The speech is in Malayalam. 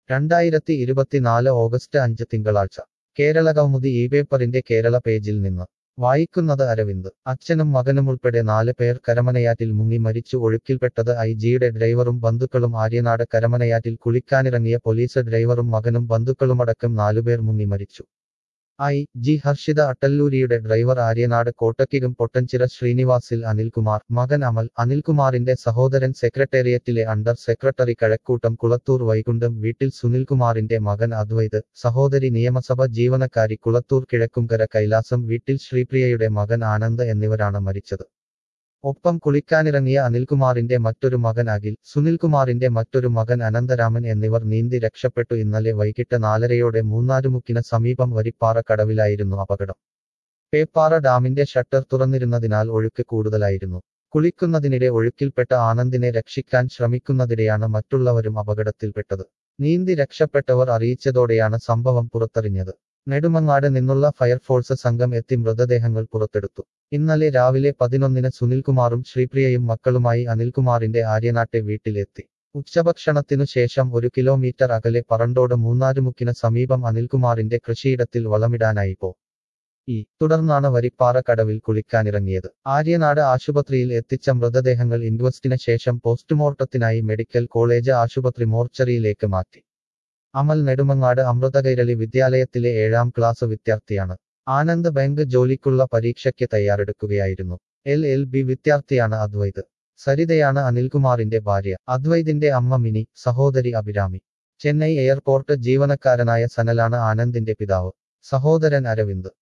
2024 ഓഗസ്റ്റ് 5 തിങ്കളാഴ്ച കേരളകൗമുദി പേപ്പറിന്റെ കേരള പേജിൽ നിന്ന് വായിക്കുന്നത് അരവിന്ദ്. അച്ഛനും മകനുമുൾപ്പെടെ 4 പേർ കരമനയാറ്റിൽ മുങ്ങി മരിച്ചു. ഒഴുക്കിൽപ്പെട്ടത് ഐ.ജിയുടെ ഡ്രൈവറും ബന്ധുക്കളും. ആര്യനാട് കരമനയാറ്റിൽ കുളിക്കാനിറങ്ങിയ പോലീസ് ഡ്രൈവറും മകനും ബന്ധുക്കളുമടക്കം 4 പേർ മുങ്ങി മരിച്ചു. ഐ.ജി ഹർഷിത അട്ടല്ലൂരിയുടെ ഡ്രൈവർ ആര്യനാട് കോട്ടക്കിലും പൊട്ടൻചിറ ശ്രീനിവാസിൽ അനിൽകുമാർ, മകൻ അമൽ. അനിൽകുമാറിന്റെ സഹോദരൻ സെക്രട്ടേറിയറ്റിലെ അണ്ടർ സെക്രട്ടറി കഴക്കൂട്ടം കുളത്തൂർ വൈകുണ്ഠം വീട്ടിൽ സുനിൽകുമാറിന്റെ മകൻ അദ്വൈത്, സഹോദരി നിയമസഭ ജീവനക്കാരി കുളത്തൂർ കിഴക്കുംകര കൈലാസം വീട്ടിൽ ശ്രീപ്രിയയുടെ മകൻ ആനന്ദ് എന്നിവരാണ് മരിച്ചത്. ഒപ്പം കുളിക്കാനിറങ്ങിയ അനിൽകുമാറിന്റെ മറ്റൊരു മകൻ അഖിൽ, സുനിൽകുമാറിന്റെ മറ്റൊരു മകൻ അനന്തരാമൻ എന്നിവർ നീന്തി രക്ഷപ്പെട്ടു. ഇന്നലെ വൈകിട്ട് 4:30-ഓടെ മൂന്നാറ്റുമുക്കിന് സമീപം വരിപ്പാറ കടവിലായിരുന്നു അപകടം. പേപ്പാറ ഡാമിന്റെ ഷട്ടർ തുറന്നിരുന്നതിനാൽ ഒഴുക്ക് കൂടുതലായിരുന്നു. കുളിക്കുന്നതിനിടെ ഒഴുക്കിൽപ്പെട്ട ആനന്ദിനെ രക്ഷിക്കാൻ ശ്രമിക്കുന്നതിടെയാണ് മറ്റുള്ളവരും അപകടത്തിൽപ്പെട്ടത്. നീന്തി രക്ഷപ്പെട്ടവർ അറിയിച്ചതോടെയാണ് സംഭവം പുറത്തറിഞ്ഞത്. നെടുമങ്ങാട് നിന്നുള്ള ഫയർഫോഴ്സ് സംഘം എത്തി മൃതദേഹങ്ങൾ പുറത്തെടുത്തു. ഇന്നലെ രാവിലെ 11-ന് സുനിൽകുമാറും ശ്രീപ്രിയയും മക്കളുമായി അനിൽകുമാറിന്റെ ആര്യനാട്ടെ വീട്ടിലെത്തി. ഉച്ചഭക്ഷണത്തിനു ശേഷം 1 കിലോമീറ്റർ അകലെ പറണ്ടോട് മൂന്നാറ്റുമുക്കിന് സമീപം അനിൽകുമാറിന്റെ കൃഷിയിടത്തിൽ വളമിടാനായി തുടർന്നാണ് വരിപ്പാറ കടവിൽ കുളിക്കാനിറങ്ങിയത്. ആര്യനാട് ആശുപത്രിയിൽ എത്തിച്ച മൃതദേഹങ്ങൾ ഇൻക്വസ്റ്റിന് ശേഷം പോസ്റ്റ്മോർട്ടത്തിനായി മെഡിക്കൽ കോളേജ് ആശുപത്രി മോർച്ചറിയിലേക്ക് മാറ്റി. അമൽ നെടുമങ്ങാട് അമൃതകൈരളി വിദ്യാലയത്തിലെ 7ാം ക്ലാസ് വിദ്യാർത്ഥിയാണ്. ആനന്ദ് ബാങ്ക് ജോലിക്കുള്ള പരീക്ഷയ്ക്ക് തയ്യാറെടുക്കുകയായിരുന്നു. LLB വിദ്യാർത്ഥിയാണ് അദ്വൈത്. സരിതയാണ് അനിൽകുമാറിന്റെ ഭാര്യ. അദ്വൈതിന്റെ അമ്മ മിനി, സഹോദരി അഭിരാമി. ചെന്നൈ എയർപോർട്ട് ജീവനക്കാരനായ സനലാണ് ആനന്ദിന്റെ പിതാവ്. സഹോദരൻ അരവിന്ദ്.